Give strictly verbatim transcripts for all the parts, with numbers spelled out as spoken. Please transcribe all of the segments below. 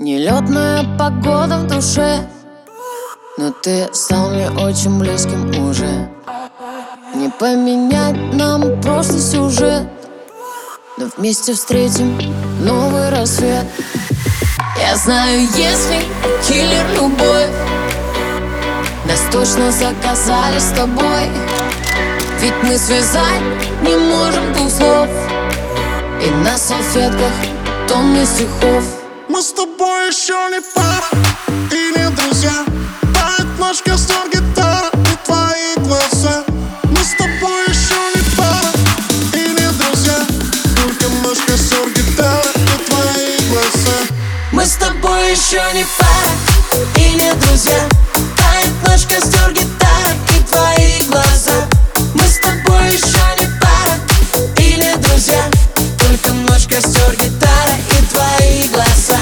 Нелетная погода в душе, но ты стал мне очень близким уже. Не поменять нам прошлый сюжет, но вместе встретим новый рассвет. Я знаю, если киллер любовь, нас точно заказали с тобой. Ведь мы связать не можем двух слов, и на салфетках тонны стихов. Мы с тобой еще не пара и не друзья. Тает наш костер, гитара и твои глаза. Мы с тобой еще не пара и не друзья. Только наш костер, гитара и твои глаза. Мы с тобой еще не пара и не друзья. Тает наш костер, гитара и твои глаза. Мы с тобой еще не пара и не друзья. Только наш костер, гитара и твои глаза.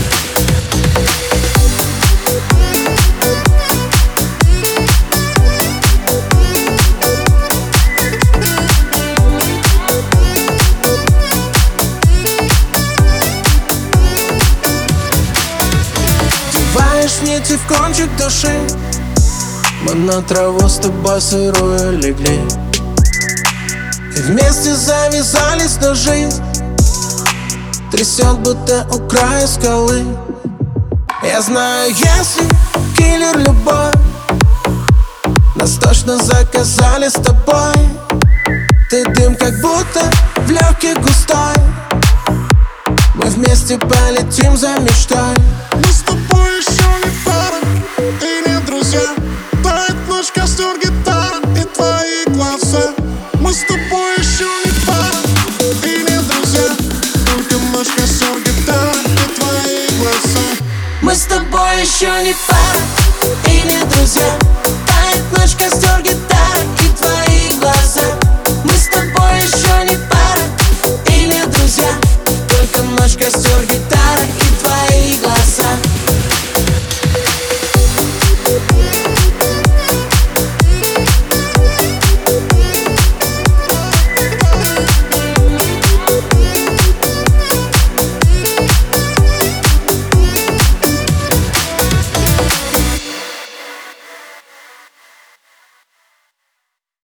Вдеваешь нити в кончик души, мы на траву с тобой сырую легли, и вместе завязались на жизнь. Трясет, будто у края скалы. Я знаю, если киллер любовь, нас точно заказали с тобой. Ты дым, как будто в легких густой. Мы вместе полетим за мечтой. Мы с тобой еще не пара и не друзья. Тает наш костер, гитара и твои глаза. Мы с тобой еще не пара и не друзья. Только наш костер, гитара и твои глаза. Мы с тобой еще не пара и не друзья. Тает наш костер, гитара